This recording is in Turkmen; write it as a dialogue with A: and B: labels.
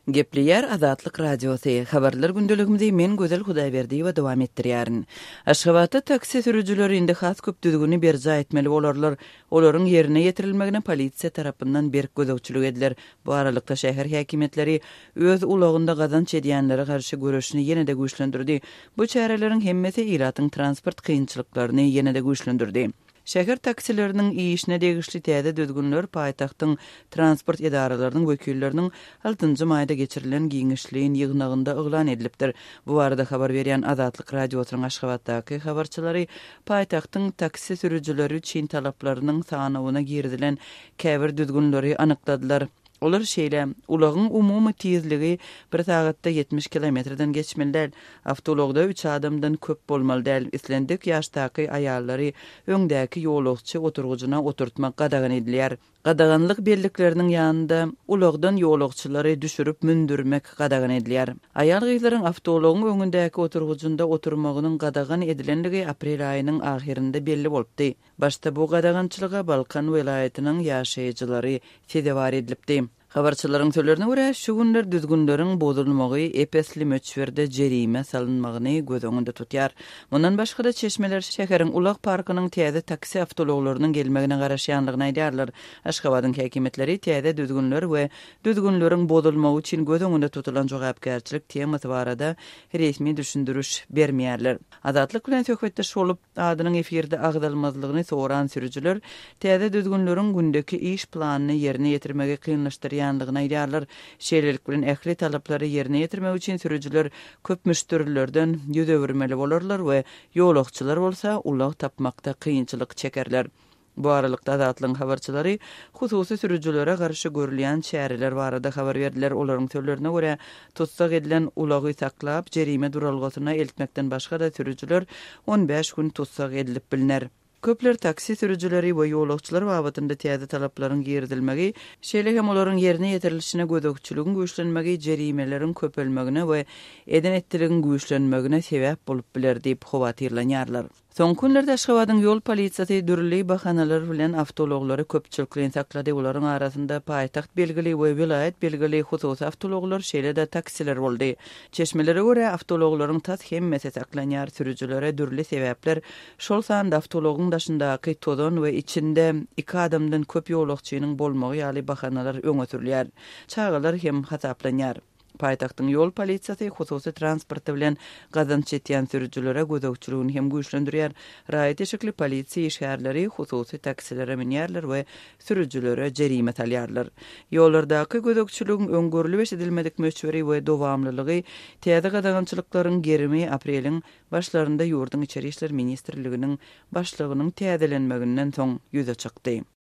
A: Gepliyer Azatlyk Radiosu. Habarlar gündeligimizde men Gözel Hudaýberdi we dowam etdirýärin. Aşgabatda taksi sürüjüleri indi has köp düzgüni berza etmeli bolarlar. Olaryň ýerine ýetirilmegine polisiýa tarapyndan berk gözegçilik ediler. Bu aralykda şäher häkimetleri öz ulagynda gazanç edýänlere garşy görüşini ýene-de güýçlendirdi. Bu çäreleriň hemmesi iratyň transport kynçylyklaryny ýene-de güýçlendirdi. Şäher taksileriniň işine degişli täze düzgünler paýtagtyň transport edaralarynyň wekilleriniň 6-njy maýda geçirilen giňişliğin ýygnagynda oglan edilipdir. Bu arada habar berýän Azatlyk radiosynyň Aşgabatdaky habarçylary paýtagtyň taksi sürüjüleri üçin talaplarynyň sanawyna girdilen käbir düzgünleri anykladylar. Olar şeýle, ulagyň umumy tezligi 1 sagatda 70 kilometrden geçmelidir. Awtologda 3 adamdan köp bolmalydyr. Islendik ýaşdaky aýallary öňdäki ýolagçy oturgugyna oturtmak gadagan edilýär. Gadaganlyk bellikleriniň ýanynda ulagdan ýolagçylary düşürüp mündürmek gadagan edilýär. Aýal gyzlaryň awtologyň öňündäki oturgujynda oturmagynyň gadagan edilenligi aprel aýynyň ahirinde belli bolupdy. Başda bu gadagançylyga Balkan welaýatynyň ýaşaýjylary sebäp edilipdi. Habarçylaryň sözlerine görä, şu günler düzgünleriň bozulmagy epesli möçberde jerime salynmagyny göz öňünde tutýar. Mundan başga da Çeşmeler şäheriň Ulaq parkynyň täze taksi awtologlarynyň gelmegine garaşýanlygyny aýdýarlar. Aşgabatyň häkimetleri täze düzgünler we düzgünleriň bozulmagy üçin göz öňünde tutulan jogapkärçilik temasy barada resmi düşündürüş bermeýärler. Azatlyk bilen söhbetdeş bolup adynyň efirde agdalmazlygyny soran sürüjüler täze düzgünleriň gündäki iş planyny ýerine ýetirmegi kynlaşdyrýar ýanlygyny aýdýarlar. Şeýlelik bilen ähli talaplary ýerine ýetirmek üçin sürüjüler köp müşterilerden ýüz öwürmeli bolarlar we ýolagçylar bolsa ulag tapmakda kynçylyk çekerler. Bu aralykda Azatlyň habarçylary hususy sürüjülere garşy görülýän çäreler barada habar berdiler. Olaryň sözlerine görä, tutsak edilen ulagy saklap jerime duralgysyna eltmekden başga da sürüjüler 15 gün tutsak edilip biliner. Köpler taksi sürüjüleri we ýolagçylar babatynda täze talaplaryň girdilmegi, şeýle hem olaryň ýerine ýetirilişine gözegçiligiň güýçlenmegi, jerimelerin köpelmegine we eden etdirigiň güýçlenmegine sebäp bolup biler diýip howatyrlanýarlar. Son günlerde Aşgabatyň ýol polisiýasy dürli bahanalar bilen awtologlary köpçülikden saklady. Olaryň arasynda paýtagt belgili we vilayet belgili hususy awtologlar şeýle-de taksiler boldy. Çeşmelere görä awtologlaryň tas hemmesi saklanýar sürüjülere dürli sebäpler şol sanda awtologyň daşyndaky tozon we içinde 2 adamdan köp ýolagçynyň bolmagy ýaly bahanalar öňe sürilýär. Çagalar hem hasaplanýar. Paýtagtyň ýol polisiýasy hususy transport bilen gazanç etýän sürüjülere gözegçiligini hem güýçlendirýär. Raýat eşikli polisiýa işgärleri hususy taksilere minýärler we sürüjülere jerime salýarlar. Ýollardaky gözegçiligiň öňgörüli edilmedik möçberi we dowamlylygy täze gadagançylyklaryň gerimi apreliň başlarynda ýurduň içeri işler ministrliginiň başlygynyň täzelenmeginden soň ýüze çykdy.